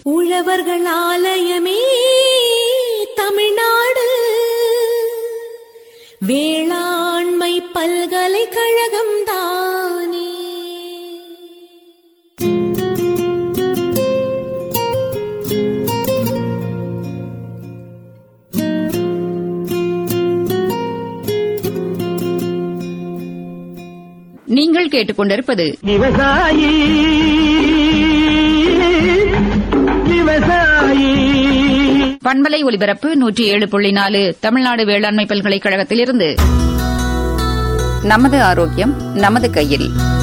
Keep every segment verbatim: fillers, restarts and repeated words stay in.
உழவர்கள் ஆலயமே தமிழ்நாடு, வேளாண்மை பல்கலைக்கழகம் தானே. நீங்கள் கேட்டுக்கொண்டிருப்பது விவசாயி விவசாயி பண்பலை ஒலிபரப்பு நூற்றி ஏழு புள்ளி நாலு தமிழ்நாடு வேளாண்மை பல்கலைக்கழகத்திலிருந்து. நமது ஆரோக்கியம் நமது கையில்.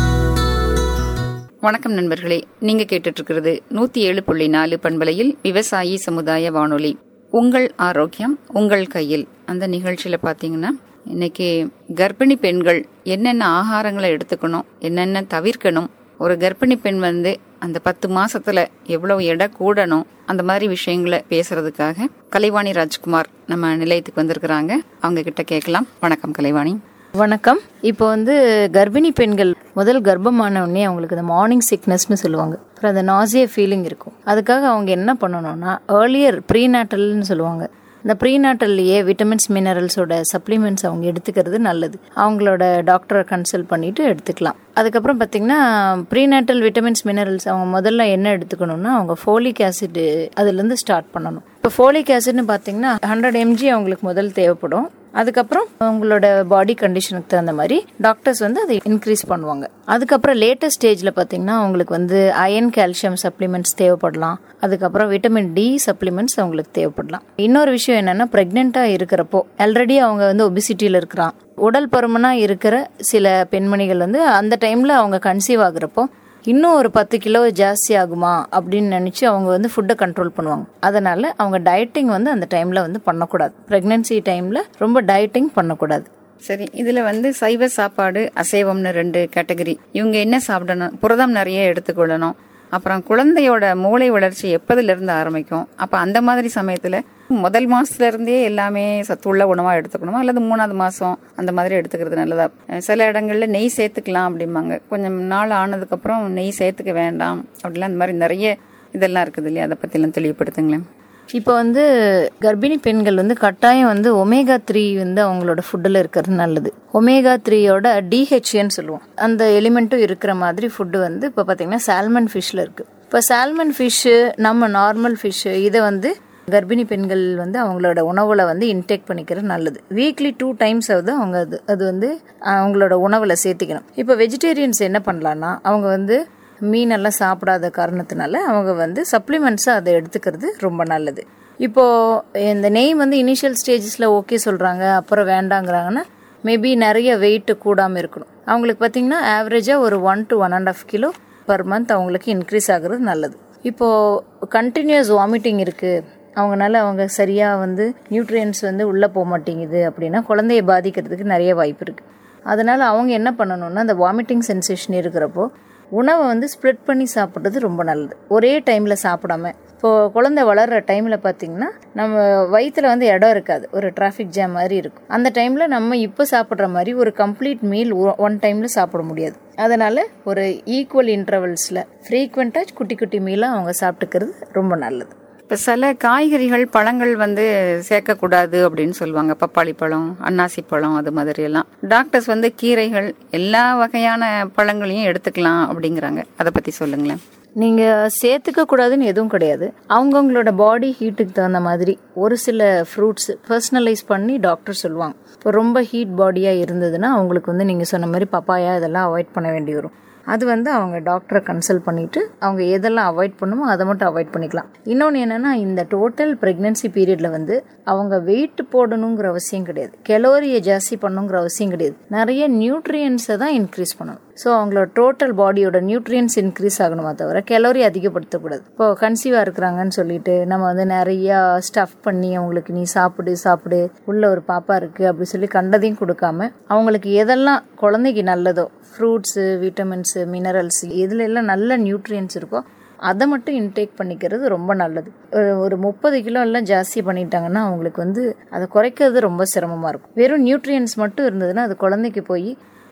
வணக்கம் நண்பர்களே, நீங்க கேட்டுட்டு இருக்கிறது நூத்தி ஏழு புள்ளி நாலு பண்பலையில் விவசாயி சமுதாய வானொலி. உங்கள் ஆரோக்கியம் உங்கள் கையில். அந்த நிகழ்ச்சியில பாத்தீங்கன்னா இன்னைக்கு கர்ப்பிணி பெண்கள் என்னென்ன ஆகாரங்களை எடுத்துக்கணும், என்னென்ன தவிர்க்கணும், ஒரு கர்ப்பிணி பெண் வந்து அந்த பத்து மாசத்துல எவ்வளவு எடை கூடணும், அந்த மாதிரி விஷயங்களை பேசுறதுக்காக கலைவாணி ராஜ்குமார் நம்ம நிலையத்துக்கு வந்திருக்கிறாங்க. அவங்க கிட்ட கேட்கலாம். வணக்கம் கலைவாணி. வணக்கம். இப்போ வந்து கர்ப்பிணி பெண்கள் முதல் கர்ப்பமான உடனே அவங்களுக்கு இந்த மார்னிங் சிக்னஸ்னு சொல்லுவாங்க. அப்புறம் அந்த நாசியா ஃபீலிங் இருக்கும். அதுக்காக அவங்க என்ன பண்ணணும்னா ஏர்லியர் ப்ரீநாட்டல்னு சொல்லுவாங்க. இந்த ப்ரீநாட்டல்லையே விட்டமின்ஸ் மினரல்ஸோட சப்ளிமெண்ட்ஸ் அவங்க எடுத்துக்கிறது நல்லது. அவங்களோட டாக்டரை கன்சல்ட் பண்ணிட்டு எடுத்துக்கலாம். அதுக்கப்புறம் பார்த்தீங்கன்னா ப்ரீநாட்டல் விட்டமின்ஸ் மினரல்ஸ் அவங்க முதல்ல என்ன எடுத்துக்கணும்னா அவங்க ஃபோலிக் ஆசிட் அதுலேருந்து ஸ்டார்ட் பண்ணணும். இப்போ ஃபோலிக் ஆசிட்னு பார்த்தீங்கன்னா ஹண்ட்ரட் எம்ஜி அவங்களுக்கு முதல் தேவைப்படும். அதுக்கப்புறம் உங்களோட பாடி கண்டிஷனுக்கு தகுந்த மாதிரி டாக்டர்ஸ் வந்து அதை இன்க்ரீஸ் பண்ணுவாங்க. அதுக்கப்புறம் லேட்டஸ்ட் ஸ்டேஜ்ல பாத்தீங்கன்னா அவங்களுக்கு வந்து அயன் கால்சியம் சப்ளிமெண்ட்ஸ் தேவைப்படலாம். அதுக்கப்புறம் விட்டமின் டி சப்ளிமெண்ட்ஸ் அவங்களுக்கு தேவைப்படலாம். இன்னொரு விஷயம் என்னன்னா பிரெக்னெண்டா இருக்கிறப்போ ஆல்ரெடி அவங்க வந்து ஒபிசிட்டியில இருக்கிறான், உடல் பருமனா இருக்கிற சில பெண்மணிகள் வந்து அந்த டைம்ல அவங்க கன்சீவ் ஆகுறப்போ இன்னும் ஒரு பத்து கிலோ ஜாஸ்தி ஆகுமா அப்படின்னு நினைச்சு அவங்க வந்து ஃபுட்டை கண்ட்ரோல் பண்ணுவாங்க. அதனால அவங்க டயட்டிங் வந்து அந்த டைம்ல வந்து பண்ணக்கூடாது. பிரெக்னன்சி டைம்ல ரொம்ப டயட்டிங் பண்ணக்கூடாது. சரி, இதுல வந்து சைவ சாப்பாடு அசைவம்னு ரெண்டு கேட்டகரி. இவங்க என்ன சாப்பிடணும்? புரதம் நிறைய எடுத்துக்கொள்ளணும். அப்புறம் குழந்தையோட மூளை வளர்ச்சி எப்பதுல இருந்து ஆரம்பிக்கும்? அப்ப அந்த மாதிரி சமயத்துல முதல் மாசத்துல இருந்தே எல்லாமே சத்துள்ள உணவா எடுத்துக்கணுமா, அல்லது மூணாவது மாசம் அந்த மாதிரி எடுத்துக்கிறது நல்லதா? சில இடங்கள்ல நெய் சேர்த்துக்கலாம் அப்படிம்பாங்க. கொஞ்சம் நாள் ஆனதுக்கு அப்புறம் நெய் சேர்த்துக்க வேண்டாம் அப்படிலாம் அந்த மாதிரி நிறைய இதெல்லாம் இருக்குது இல்லையா? அதை பத்தி எல்லாம் தெளிவுபடுத்துங்களேன். இப்போ வந்து கர்ப்பிணி பெண்கள் வந்து கட்டாயம் வந்து ஒமேகா த்ரீ வந்து அவங்களோட ஃபுட்டில் இருக்கிறது நல்லது. ஒமேகா த்ரீயோட டிஹெச்ஏன்னு சொல்லுவோம், அந்த எலிமெண்ட்டும் இருக்கிற மாதிரி ஃபுட்டு வந்து இப்போ பார்த்தீங்கன்னா சால்மன் ஃபிஷ்ல இருக்கு. இப்போ சால்மன் ஃபிஷ்ஷு நம்ம நார்மல் ஃபிஷ்ஷு இதை வந்து கர்ப்பிணி பெண்கள் வந்து அவங்களோட உணவுல வந்து இன்டேக் பண்ணிக்கிறது நல்லது. வீக்லி டூ டைம்ஸ் ஆகுது அவங்க அது அது வந்து அவங்களோட உணவுல சேர்த்துக்கணும். இப்போ வெஜிடேரியன்ஸ் என்ன பண்ணலான்னா அவங்க வந்து மீனெல்லாம் சாப்பிடாத காரணத்தினால அவங்க வந்து சப்ளிமெண்ட்ஸாக அதை எடுத்துக்கிறது ரொம்ப நல்லது. இப்போது இந்த நெய் வந்து இனிஷியல் ஸ்டேஜஸில் ஓகே சொல்கிறாங்க, அப்புறம் வேண்டாங்கிறாங்கன்னா மேபி நிறைய வெயிட் கூடாமல் இருக்கணும். அவங்களுக்கு பார்த்தீங்கன்னா ஆவரேஜாக ஒரு one to one and half kilo per month அவங்களுக்கு இன்க்ரீஸ் ஆகுறது நல்லது. இப்போது கண்டினியூஸ் வாமிட்டிங் இருக்குது, அவங்களால அவங்க சரியாக வந்து நியூட்ரியன்ஸ் வந்து உள்ளே போக மாட்டேங்குது அப்படின்னா குழந்தைய பாதிக்கிறதுக்கு நிறைய வாய்ப்பு இருக்குது. அதனால் அவங்க என்ன பண்ணணும்னா அந்த வாமிட்டிங் சென்சேஷன் இருக்கிறப்போ உணவை வந்து ஸ்ப்ளிட் பண்ணி சாப்பிட்றது ரொம்ப நல்லது. ஒரே டைமில் சாப்பிடாம, இப்போது குழந்தை வளர்கிற டைமில் பார்த்திங்கன்னா நம்ம வயிற்றில் வந்து இடம் இருக்காது, ஒரு டிராஃபிக் ஜாம் மாதிரி இருக்கும். அந்த டைமில் நம்ம இப்போ சாப்பிட்ற மாதிரி ஒரு கம்ப்ளீட் மீல் ஒன் டைமில் சாப்பிட முடியாது. அதனால் ஒரு ஈக்குவல் இன்டர்வல்ஸில் ஃப்ரீக்வெண்ட்டாக குட்டி குட்டி மீலாக அவங்க சாப்பிட்டுக்கிறது ரொம்ப நல்லது. இப்போ சில காய்கறிகள் பழங்கள் வந்து சேர்க்கக்கூடாது அப்படின்னு சொல்லுவாங்க. பப்பாளி பழம், அன்னாசி பழம், அது மாதிரி எல்லாம். டாக்டர்ஸ் வந்து கீரைகள் எல்லா வகையான பழங்களையும் எடுத்துக்கலாம் அப்படிங்கிறாங்க. அதை பற்றி சொல்லுங்களேன். நீங்கள் சேர்த்துக்க கூடாதுன்னு எதுவும் கிடையாது. அவங்கவுங்களோட பாடி ஹீட்டுக்கு தகுந்த மாதிரி ஒரு சில ஃப்ரூட்ஸ் பர்சனலைஸ் பண்ணி டாக்டர் சொல்லுவாங்க. இப்போ ரொம்ப ஹீட் பாடியாக இருந்ததுன்னா அவங்களுக்கு வந்து நீங்கள் சொன்ன மாதிரி பப்பாயா இதெல்லாம் அவாய்ட் பண்ண வேண்டி வரும். அது வந்து அவங்க டாக்டரை கன்சல்ட் பண்ணிட்டு அவங்க எதெல்லாம் அவாய்ட் பண்ணுமோ அதை மட்டும் அவாய்ட் பண்ணிக்கலாம். இன்னொன்று என்னன்னா இந்த டோட்டல் பிரெக்னன்சி பீரியட்ல வந்து அவங்க வெயிட் போடணுங்கிற அவசியம் கிடையாது, கலோரியை ஜாஸ்தி பண்ணுங்கிற அவசியம் கிடையாது. நிறைய நியூட்ரியன்ஸை தான் இன்க்ரீஸ் பண்ணணும். ஸோ அவங்களோட டோட்டல் பாடியோட நியூட்ரியன்ஸ் இன்க்ரீஸ் ஆகணுமா தவிர கலோரி அதிகப்படுத்தக்கூடாது. இப்போ கன்சீவாக இருக்கிறாங்கன்னு சொல்லிட்டு நம்ம வந்து நிறையா ஸ்டஃப் பண்ணி அவங்களுக்கு நீ சாப்பிடு சாப்பிடு உள்ள ஒரு பாப்பா இருக்குது அப்படி சொல்லி கண்டதையும் கொடுக்காம அவங்களுக்கு எதெல்லாம் குழந்தைக்கு நல்லதோ ஃப்ரூட்ஸு, விட்டமின்ஸு, மினரல்ஸ் இதில் எல்லாம் நல்ல நியூட்ரியன்ஸ் இருக்கோ அதை மட்டும் இன்டேக் பண்ணிக்கிறது ரொம்ப நல்லது. ஒரு முப்பது கிலோ எல்லாம் ஜாஸ்தி பண்ணிட்டாங்கன்னா அவங்களுக்கு வந்து அதை குறைக்கிறது ரொம்ப சிரமமாக இருக்கும். வெறும் நியூட்ரியன்ஸ் மட்டும் இருந்ததுன்னா அது குழந்தைக்கு போய்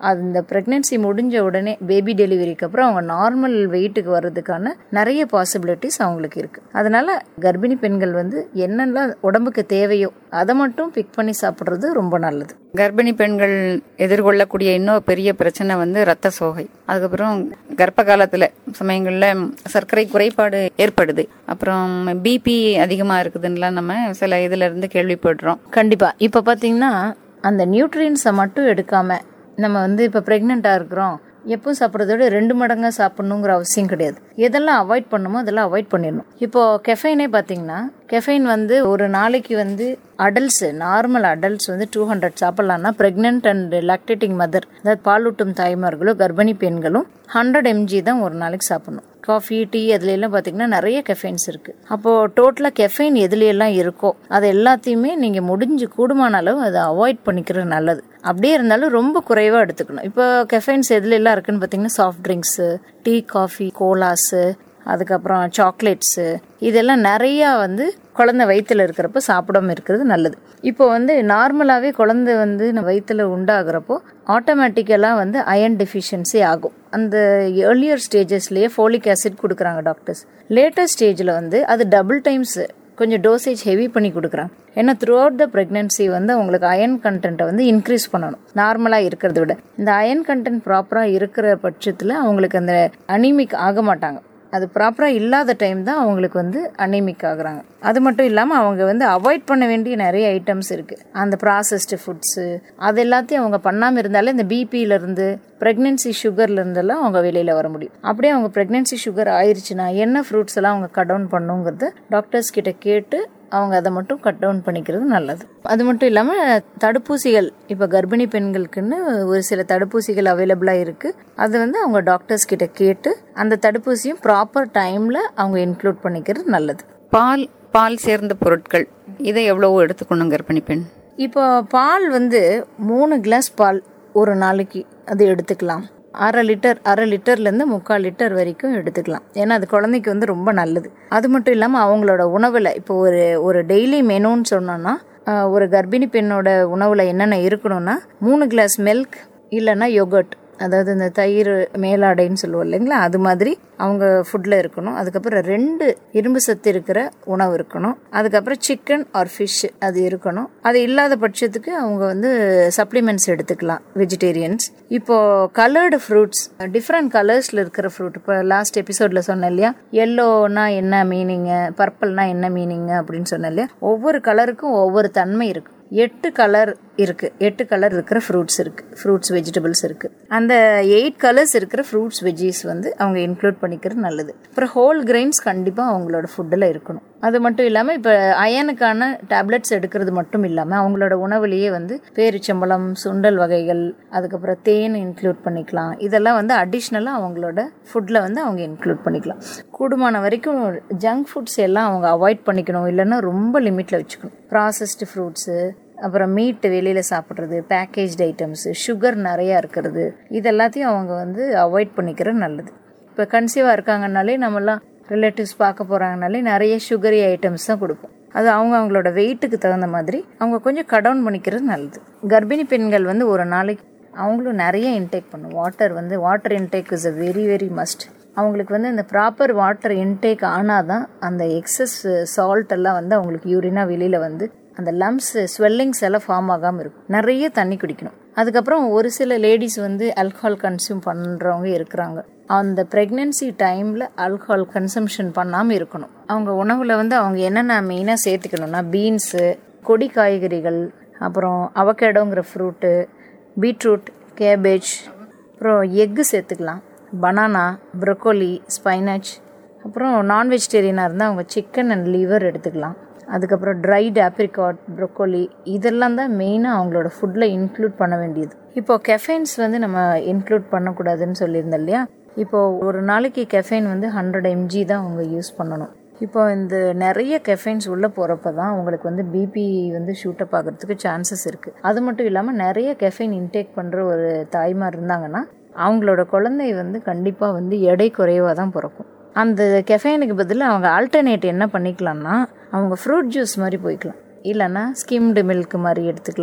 அந்த ப்ரெக்னென்சி முடிஞ்ச உடனே பேபி டெலிவரிக்கு அப்புறம் அவங்க நார்மல் வெயிட்டுக்கு வர்றதுக்கான நிறைய பாசிபிலிட்டிஸ் அவங்களுக்கு இருக்குது. அதனால கர்ப்பிணி பெண்கள் வந்து என்னெல்லாம் உடம்புக்கு தேவையோ அதை மட்டும் பிக் பண்ணி சாப்பிட்றது ரொம்ப நல்லது. கர்ப்பிணி பெண்கள் எதிர்கொள்ளக்கூடிய இன்னொரு பெரிய பிரச்சனை வந்து ரத்த சோகை. அதுக்கப்புறம் கர்ப்ப காலத்துல சமயங்கள்ல சர்க்கரை குறைபாடு ஏற்படுது. அப்புறம் பிபி அதிகமா இருக்குதுன்னு நம்ம சில இதுல இருந்து கேள்விப்படுறோம். கண்டிப்பா இப்ப பாத்தீங்கன்னா அந்த நியூட்ரியன்ஸை மட்டும் எடுக்காம நம்ம வந்து இப்ப பிரெக்னெண்டா இருக்கிறோம் எப்பவும் சாப்பிட்றத விட ரெண்டு மடங்கா சாப்பிடணுங்கிற அவசியம் கிடையாது. எதெல்லாம் அவாய்ட் பண்ணணுமோ அதெல்லாம் அவாய்ட் பண்ணிடணும். இப்போ கெஃபைனே பார்த்தீங்கன்னா கெஃபைன் வந்து ஒரு நாளைக்கு வந்து அடல்ட்ஸ் நார்மல் அடல்ட்ஸ் வந்து டூ ஹண்ட்ரட் சாப்பிட்லான்னா பிரெக்னென்ட் அண்ட் லாக்டேட்டிங் மதர் அதாவது பாலூட்டும் தாய்மார்களும் கர்ப்பிணி பெண்களும் ஹண்ட்ரட் எம்ஜி தான் ஒரு நாளைக்கு சாப்பிடணும். காஃபி டீ அதுல எல்லாம் பார்த்தீங்கன்னா நிறைய கெஃபைன்ஸ் இருக்கு. அப்போ டோட்டலா கெஃபைன் எதுல எல்லாம் இருக்கோ அது எல்லாத்தையுமே நீங்க முடிஞ்சு கூடுமான அளவு அதை அவாய்ட் பண்ணிக்கிறது நல்லது. அப்படியே இருந்தாலும் ரொம்ப குறைவா எடுத்துக்கணும். இப்போ கெஃபைன்ஸ் எதுல எல்லாம் இருக்குன்னு பார்த்தீங்கன்னா soft drinks, tea, coffee, colas, அதுக்கப்புறம் சாக்லேட்ஸு இதெல்லாம் நிறையா வந்து குழந்தை வயிற்றுல இருக்கிறப்ப சாப்பிடாம இருக்கிறது நல்லது. இப்போ வந்து நார்மலாகவே குழந்தை வந்து வயிற்றுல உண்டாகிறப்போ ஆட்டோமேட்டிக்கலாக வந்து அயன் டெஃபிஷியன்சி ஆகும். அந்த ஏர்லியர் ஸ்டேஜஸ்லேயே ஃபோலிக் ஆசிட் கொடுக்குறாங்க டாக்டர்ஸ். லேட்டர் ஸ்டேஜில் வந்து அது டபுள் டைம்ஸ் கொஞ்சம் டோசேஜ் ஹெவி பண்ணி கொடுக்குறாங்க. ஏன்னா த்ரூ அவுட் த ப்ரெக்னென்சி வந்து அவங்களுக்கு அயன் கண்டென்ட்டை வந்து இன்க்ரீஸ் பண்ணணும் நார்மலாக இருக்கிறத விட. இந்த அயன் கண்டென்ட் ப்ராப்பராக இருக்கிற பட்சத்தில் அவங்களுக்கு அந்த அனீமிக் ஆக மாட்டாங்க. அது ப்ராப்பராக இல்லாத டைம் தான் அவங்களுக்கு வந்து அனீமிக் ஆகுறாங்க. அது மட்டும் இல்லாமல் அவங்க வந்து அவாய்ட் பண்ண வேண்டிய நிறைய ஐட்டம்ஸ் இருக்குது. அந்த ப்ராசஸ்டு ஃபுட்ஸு அது எல்லாத்தையும் அவங்க பண்ணாமல் இருந்தாலே இந்த பிபியிலேருந்து ப்ரெக்னென்சி சுகர்லேருந்தெல்லாம் அவங்க வெளியில் வர முடியும். அப்படியே அவங்க ப்ரெக்னென்சி சுகர் ஆயிடுச்சுன்னா என்ன ஃப்ரூட்ஸ் எல்லாம் அவங்க கட் டவுன் பண்ணுங்கிறத டாக்டர்ஸ் கிட்ட கேட்டு அவங்க அதை மட்டும் கட் டவுன் பண்ணிக்கிறது நல்லது. அது மட்டும் இல்லாமல் தடுப்பூசிகள் இப்போ கர்ப்பிணி பெண்களுக்குன்னு ஒரு சில தடுப்பூசிகள் அவைலபிளாக இருக்குது. அது வந்து அவங்க டாக்டர்ஸ் கிட்ட கேட்டு அந்த தடுப்பூசியும் ப்ராப்பர் டைமில் அவங்க இன்க்ளூட் பண்ணிக்கிறது நல்லது. பால் பால் சேர்ந்த பொருட்கள் இதை எவ்வளவோ எடுத்துக்கணும் கர்ப்பிணி பெண்? இப்போ பால் வந்து மூணு கிளாஸ் பால் ஒரு நாளைக்கு அது எடுத்துக்கலாம். அரை லிட்டர் அரை லிட்டர்லேருந்து முக்கால் லிட்டர் வரைக்கும் எடுத்துக்கலாம். ஏன்னா அது குழந்தைக்கு வந்து ரொம்ப நல்லது. அது மட்டும் இல்லாமல் அவங்களோட உணவில் இப்போ ஒரு ஒரு டெய்லி மெனுன்னு சொன்னோன்னா ஒரு கர்ப்பிணி பெண்ணோட உணவில் என்னென்ன இருக்கணும்னா மூணு கிளாஸ் மில்க் இல்லைன்னா யோகர்ட், அதாவது இந்த தயிர் மேலாடைன்னு சொல்லுவோம் இல்லைங்களா, அது மாதிரி அவங்க ஃபுட்டில் இருக்கணும். அதுக்கப்புறம் ரெண்டு இரும்பு சத்து இருக்கிற உணவு இருக்கணும். அதுக்கப்புறம் சிக்கன் ஆர் ஃபிஷ் அது இருக்கணும். அது இல்லாத பட்சத்துக்கு அவங்க வந்து சப்ளிமெண்ட்ஸ் எடுத்துக்கலாம் வெஜிடேரியன்ஸ். இப்போ கலர்டு ஃப்ரூட்ஸ், டிஃப்ரெண்ட் கலர்ஸில் இருக்கிற ஃப்ரூட், இப்போ லாஸ்ட் எபிசோடில் சொன்னேன் இல்லையா, எல்லோனா என்ன மீனிங்கு, பர்பிள்னா என்ன மீனிங்கு அப்படின்னு சொன்னேன் இல்லையா. ஒவ்வொரு கலருக்கும் ஒவ்வொரு தன்மை இருக்கு. எட்டு கலர் இருக்கு, எட்டு கலர் இருக்கிற ஃப்ரூட்ஸ் இருக்கு, ஃப்ரூட்ஸ் வெஜிடபிள்ஸ் இருக்கு. அந்த எயிட் கலர்ஸ் இருக்கிற ஃப்ரூட்ஸ் வெஜ்ஜீஸ் வந்து அவங்க இன்க்ளூட் பண்ணிக்கிறது நல்லது. அப்புறம் ஹோல் கிரெயின்ஸ் கண்டிப்பாக அவங்களோட ஃபுட்டில் இருக்கணும். அது மட்டும் இல்லாமல் இப்போ அயனுக்கான டேப்லெட்ஸ் எடுக்கிறது மட்டும் இல்லாமல் அவங்களோட உணவுலேயே வந்து பேரிச்சம்பழம், சுண்டல் வகைகள், அதுக்கப்புறம் தேன் இன்க்ளூட் பண்ணிக்கலாம். இதெல்லாம் வந்து அடிஷ்னலாக அவங்களோட ஃபுட்டில் வந்து அவங்க இன்க்ளூட் பண்ணிக்கலாம். கூடுமான வரைக்கும் ஜங்க் ஃபுட்ஸ் எல்லாம் அவங்க அவாய்ட் பண்ணிக்கணும், இல்லைன்னா ரொம்ப லிமிட்டில் வச்சுக்கணும். ப்ராசஸ்டு ஃப்ரூட்ஸு, அப்புறம் மீட்டு வெளியில் சாப்பிட்றது, பேக்கேஜ்டு ஐட்டம்ஸு, சுகர் நிறையா இருக்கிறது, இது எல்லாத்தையும் அவங்க வந்து அவாய்ட் பண்ணிக்கிறது நல்லது. இப்போ கன்சீவாக இருக்காங்கனாலே நம்மலாம் ரிலேட்டிவ்ஸ் பார்க்க போகிறாங்கனாலே நிறைய சுகரி ஐட்டம்ஸ் தான் கொடுப்போம். அது அவங்க அவங்களோட வெயிட்டுக்கு தகுந்த மாதிரி அவங்க கொஞ்சம் கட் டவுன் பண்ணிக்கிறது நல்லது. கர்ப்பிணி பெண்கள் வந்து ஒரு நாளைக்கு அவங்களும் நிறைய இன்டேக் பண்ணும். வாட்டர் வந்து water intake is a very very must. அவங்களுக்கு வந்து இந்த ப்ராப்பர் வாட்டர் இன்டேக் ஆனால் தான் அந்த எக்ஸஸ் சால்ட் எல்லாம் வந்து அவங்களுக்கு யூரினா வெளியில் வந்து அந்த லம்ஸ் ஸ்வெல்லிங்ஸ் எல்லாம் ஃபார்ம் ஆகாமல் இருக்கும். நிறைய தண்ணி குடிக்கணும். அதுக்கப்புறம் ஒரு சில லேடிஸ் வந்து ஆல்கஹால் கன்சியூம் பண்ணுறவங்க இருக்கிறாங்க. அந்த ப்ரெக்னென்சி டைமில் ஆல்கஹால் கன்சம்ஷன் பண்ணாமல் இருக்கணும். அவங்க உணவில் வந்து அவங்க என்னென்ன மெயினாக சேர்த்துக்கணும்னா பீன்ஸு, கொடி காய்கறிகள், அப்புறம் அவகேடோங்கிற ஃப்ரூட்டு, பீட்ரூட், கேபேஜ், அப்புறம் எக்கு சேர்த்துக்கலாம், பனானா, ப்ரொக்கோலி, ஸ்பைனச். அப்புறம் நான் வெஜிடேரியனாக இருந்தால் அவங்க சிக்கன் அண்ட் லிவர் எடுத்துக்கலாம். அதுக்கப்புறம் ட்ரைடு ஆப்ரிகாட், ப்ரொக்கோலி, இதெல்லாம் தான் மெயினாக அவங்களோட ஃபுட்டில் இன்க்ளூட் பண்ண வேண்டியது. இப்போ கெஃபைன்ஸ் வந்து நம்ம இன்க்ளூட் பண்ணக்கூடாதுன்னு சொல்லியிருந்தோம் இல்லையா. இப்போது ஒரு நாளைக்கு கெஃபைன் வந்து ஹண்ட்ரட் எம்ஜி தான் அவங்க யூஸ் பண்ணணும். இப்போ இந்த நிறைய கெஃபைன்ஸ் உள்ளே போகிறப்ப தான் உங்களுக்கு வந்து பிபி வந்து ஷூட்டப் ஆகிறதுக்கு சான்சஸ் இருக்குது. அது மட்டும் இல்லாமல் நிறைய கெஃபைன் இன்டேக் பண்ணுற ஒரு தாய்மார் இருந்தாங்கன்னா அவங்களோட குழந்தை வந்து கண்டிப்பாக வந்து எடை குறைவாக தான் பிறக்கும். அந்த கெஃபைனுக்கு பதில் அவங்க ஆல்டர்னேட் என்ன பண்ணிக்கலாம்னா அவங்க ஃப்ரூட் ஜூஸ் மாதிரி போய்க்கலாம், இல்லைன்னா ஸ்கிம்டு மில்க் மாதிரி எடுத்துக்கலாம்,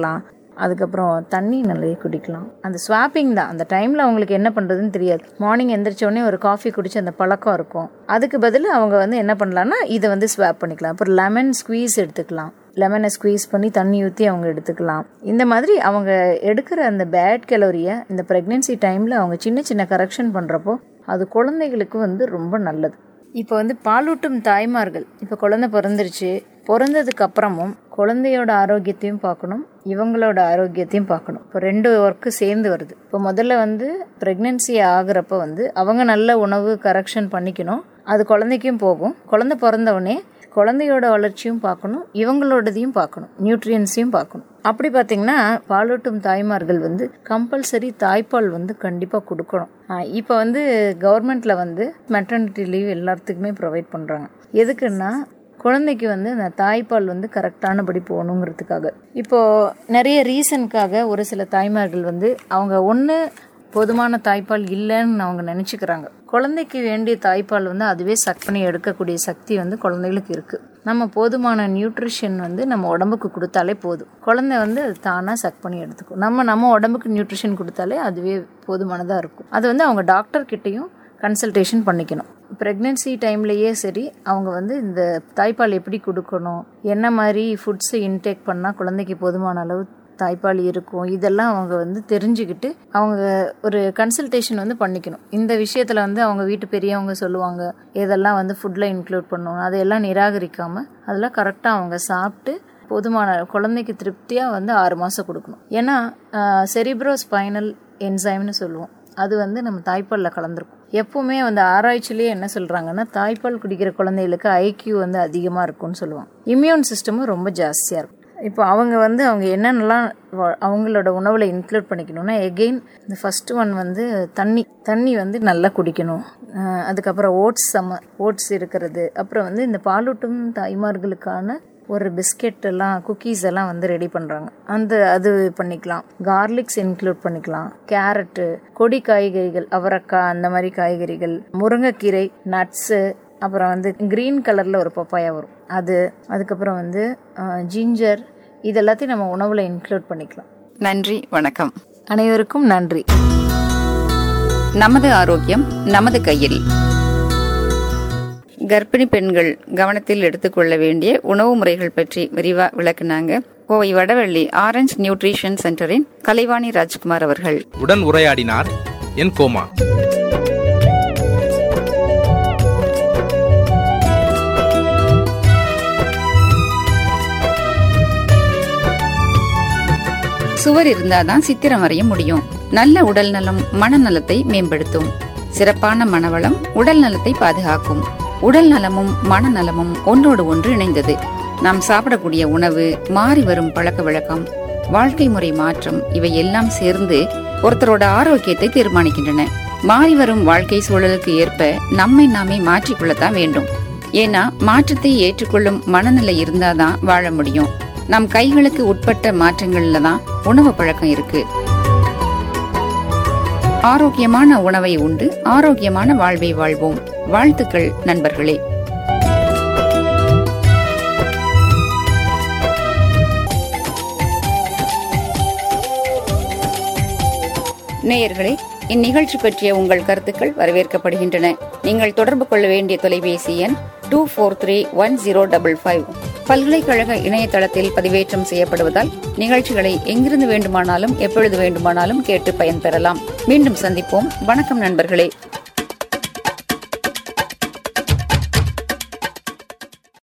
அதுக்கப்புறம் தண்ணி நிறைய குடிக்கலாம். அந்த ஸ்வாப்பிங் தான், அந்த டைமில் அவங்களுக்கு என்ன பண்ணுறதுன்னு தெரியாது. மார்னிங் எந்திரிச்சோடனே ஒரு காஃபி குடிச்சு அந்த பழக்கம் இருக்கும். அதுக்கு பதில் அவங்க வந்து என்ன பண்ணலான்னா இதை வந்து ஸ்வாப் பண்ணிக்கலாம். அப்புறம் லெமன் ஸ்குவீஸ் எடுத்துக்கலாம். லெமனை ஸ்குவீஸ் பண்ணி தண்ணி ஊற்றி அவங்க எடுத்துக்கலாம். இந்த மாதிரி அவங்க எடுக்கிற அந்த பேட் கலோரியை இந்த ப்ரெக்னென்சி டைமில் அவங்க சின்ன சின்ன கரெக்ஷன் பண்ணுறப்போ அது குழந்தைகளுக்கு வந்து ரொம்ப நல்லது. இப்போ வந்து பாலூட்டும் தாய்மார்கள், இப்போ குழந்தை பிறந்துருச்சு, பிறந்ததுக்கு அப்புறமும் குழந்தையோட ஆரோக்கியத்தையும் பார்க்கணும், இவங்களோட ஆரோக்கியத்தையும் பார்க்கணும். இப்போ ரெண்டு ஒர்க்கு சேர்ந்து வருது. இப்போ முதல்ல வந்து ப்ரெக்னென்சி ஆகுறப்ப வந்து அவங்க நல்ல உணவு கரெக்ஷன் பண்ணிக்கணும். அது குழந்தைக்கும் போகும். குழந்தை பிறந்தவுடனே குழந்தையோட வளர்ச்சியும் பார்க்கணும், இவங்களோடதையும் பார்க்கணும், நியூட்ரியன்ஸையும் பார்க்கணும். அப்படி பார்த்தீங்கன்னா பாலூட்டும் தாய்மார்கள் வந்து கம்பல்சரி தாய்ப்பால் வந்து கண்டிப்பாக கொடுக்கணும். இப்போ வந்து கவர்மெண்ட்டில் வந்து மெட்டர்னிட்டி லீவ் எல்லாத்துக்குமே ப்ரொவைட் பண்ணுறாங்க. எதுக்குன்னா குழந்தைக்கு வந்து அந்த தாய்ப்பால் வந்து கரெக்டானபடி போகணுங்கிறதுக்காக. இப்போது நிறைய ரீசனுக்காக ஒரு சில தாய்மார்கள் வந்து அவங்க ஒன்று போதுமான தாய்ப்பால் இல்லைன்னு அவங்க நினச்சிக்கிறாங்க. குழந்தைக்கு வேண்டிய தாய்ப்பால் வந்து அதுவே சக் பண்ணி எடுக்கக்கூடிய சக்தி வந்து குழந்தைகளுக்கு இருக்குது. நம்ம போதுமான நியூட்ரிஷன் வந்து நம்ம உடம்புக்கு கொடுத்தாலே போதும். குழந்தை வந்து அது தானாக சக் பண்ணி எடுத்துக்கும். நம்ம நம்ம உடம்புக்கு நியூட்ரிஷன் கொடுத்தாலே அதுவே போதுமானதாக இருக்கும். அது வந்து அவங்க டாக்டர்கிட்டையும் கன்சல்டேஷன் பண்ணிக்கணும். ப்ரெக்னென்சி டைம்லேயே சரி, அவங்க வந்து இந்த தாய்ப்பால் எப்படி கொடுக்கணும், என்ன மாதிரி ஃபுட்ஸை இன்டேக் பண்ணால் குழந்தைக்கு போதுமான அளவு தாய்ப்பால் இருக்கும், இதெல்லாம் அவங்க வந்து தெரிஞ்சுக்கிட்டு அவங்க ஒரு கன்சல்டேஷன் வந்து பண்ணிக்கணும். இந்த விஷயத்தில் வந்து அவங்க வீட்டு பெரியவங்க சொல்லுவாங்க இதெல்லாம் வந்து ஃபுட்டில் இன்க்ளூட் பண்ணணும், அதையெல்லாம் நிராகரிக்காமல் அதெல்லாம் கரெக்டாக அவங்க சாப்பிட்டு போதுமான குழந்தைக்கு திருப்தியாக வந்து ஆறு மாதம் கொடுக்கணும். ஏன்னா செரிப்ரோ ஸ்பைனல் என்சைம்னு சொல்லுவோம், அது வந்து நம்ம தாய்ப்பாலில் கலந்துருக்கும். எப்பவுமே வந்து ஆராய்ச்சிலேயே என்ன சொல்கிறாங்கன்னா தாய்ப்பால் குடிக்கிற குழந்தைகளுக்கு ஐக்யூ வந்து அதிகமாக இருக்கும்னு சொல்லுவாங்க. இம்யூன் சிஸ்டமும் ரொம்ப ஜாஸ்தியாக இருக்கும். இப்போ அவங்க வந்து அவங்க என்னென்னலாம் அவங்களோட உணவில் இன்க்ளூட் பண்ணிக்கணும்னா எகெயின் இந்த ஃபஸ்ட்டு ஒன் வந்து தண்ணி தண்ணி வந்து நல்லா குடிக்கணும். அதுக்கப்புறம் ஓட்ஸ் சம ஓட்ஸ் இருக்கிறது. அப்புறம் வந்து இந்த பாலூட்டும் தாய்மார்களுக்கான ஒரு பிஸ்கெட் எல்லாம் குக்கீஸ் எல்லாம் வந்து ரெடி பண்ணுறாங்க, அந்த அது பண்ணிக்கலாம். கார்லிக்ஸ் இன்க்ளூட் பண்ணிக்கலாம். கேரட்டு, கொடி காய்கறிகள், அவரைக்காய், அந்த மாதிரி காய்கறிகள், முருங்கைக்கீரை, நட்ஸு, அப்புறம் வந்து க்ரீன் கலரில் ஒரு பப்பாயா வரும் அது, அதுக்கப்புறம் வந்து ஜிஞ்சர், இது எல்லாத்தையும் நம்ம உணவில் இன்க்ளூட் பண்ணிக்கலாம். நன்றி, வணக்கம். அனைவருக்கும் நன்றி. நமது ஆரோக்கியம் நமது கையில். கர்ப்பிணி பெண்கள் கவனத்தில் எடுத்துக்கொள்ள வேண்டிய உணவு முறைகள் பற்றி விரிவா விளக்குனாங்க கோவை வடவள்ளி ஆரஞ்ச் நியூட்ரிஷன் சென்டரின் கலைவாணி ராஜ்குமார் அவர்கள். உடன் உரையாடினார் என் கோமா. சுவர் இருந்தாதான் சித்திரம் வரைய முடியும். நல்ல உடல் நலம் மனநலத்தை மேம்படுத்தும். சிறப்பான மனவளம் உடல் நலத்தை பாதுகாக்கும். உடல் நலமும் மனநலமும் ஒன்றோடு ஒன்று இணைந்தது. நாம் சாப்பிடக்கூடிய உணவு, மாறி வரும் பழக்க வழக்கம், வாழ்க்கை முறை மாற்றம், இவை எல்லாம் சேர்ந்து ஒருத்தரோட ஆரோக்கியத்தை தீர்மானிக்கின்றன. மாறி வரும் வாழ்க்கை சூழலுக்கு ஏற்ப நம்மை நாமே மாற்றிக்கொள்ளத்தான் வேண்டும். ஏன்னா மாற்றத்தை ஏற்றுக்கொள்ளும் மனநிலை இருந்தாதான் வாழ முடியும். நம் கைகளுக்கு உட்பட்ட மாற்றங்கள்ல தான் உணவு பழக்கம் இருக்கு. ஆரோக்கியமான உணவை உண்டு ஆரோக்கியமான வாழ்வை வாழ்வோம். வாழ்த்துக்கள் நண்பர்களே. நேயர்களே, இந்நிகழ்ச்சி பற்றிய உங்கள் கருத்துக்கள் வரவேற்கப்படுகின்றன. நீங்கள் தொடர்பு கொள்ள வேண்டிய தொலைபேசி எண் two four three one zero double five. பல்கலைக்கழக இணையதளத்தில் பதிவேற்றம் செய்யப்படுவதால் நிகழ்ச்சிகளை எங்கிருந்து வேண்டுமானாலும் எப்பொழுது வேண்டுமானாலும் கேட்டு பயன்பெறலாம். மீண்டும் சந்திப்போம். வணக்கம் நண்பர்களே.